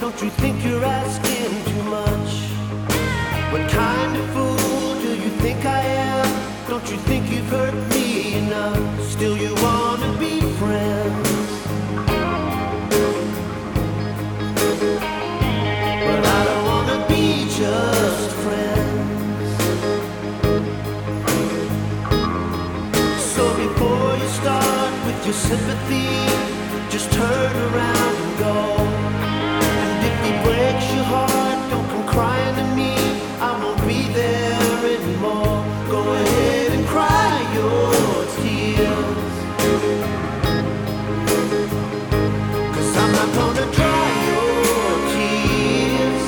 Don't you think you're asking too much? What kind of fool do you think I am? Don't you think you've hurt me enough? Still you wanna be friends, but I don't wanna be just friends. So before you start with your sympathy, just turn around and go. And if he breaks your heart, don't come crying to me. I won't be there anymore. Go ahead and cry your tears, 'cause I'm not gonna dry your tears.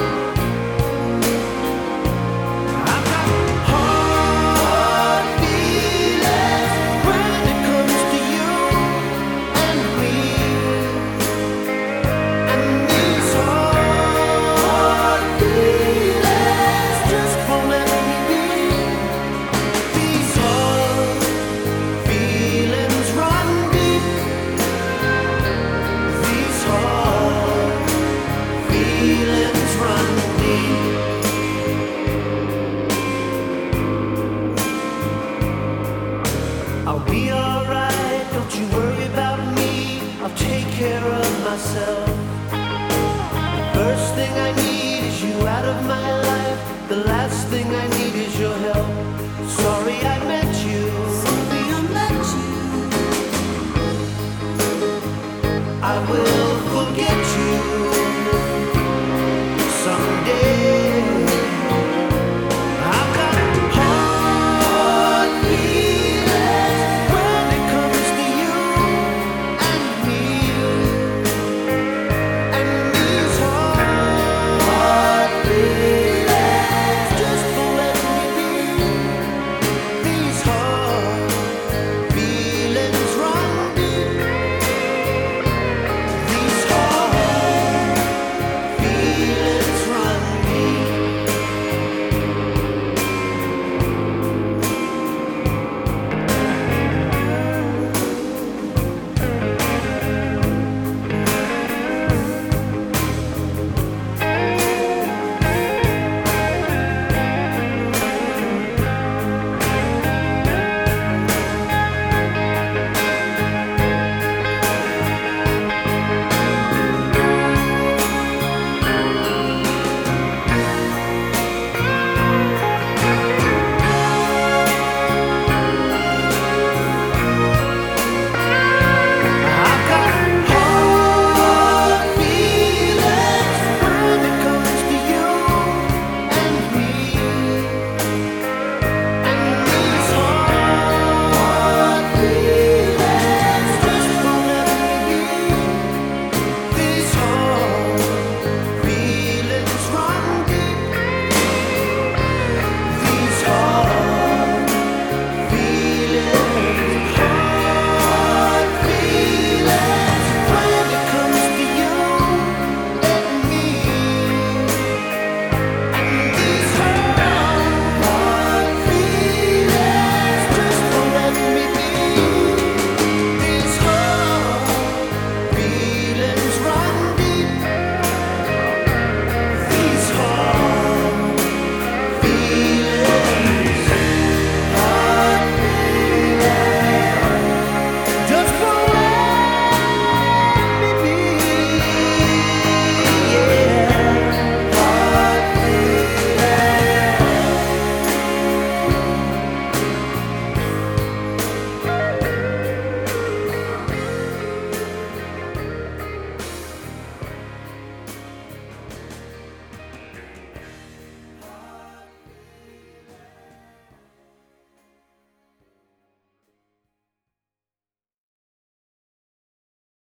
I've got hard feelings when it comes to you and me. And these hard feelings just won't let me be. These hard feelings run deep. These hard feelings run deep. I'll be alright, don't you worry about me. I'll take care of myself. The first thing I need is you out of my life. The last thing I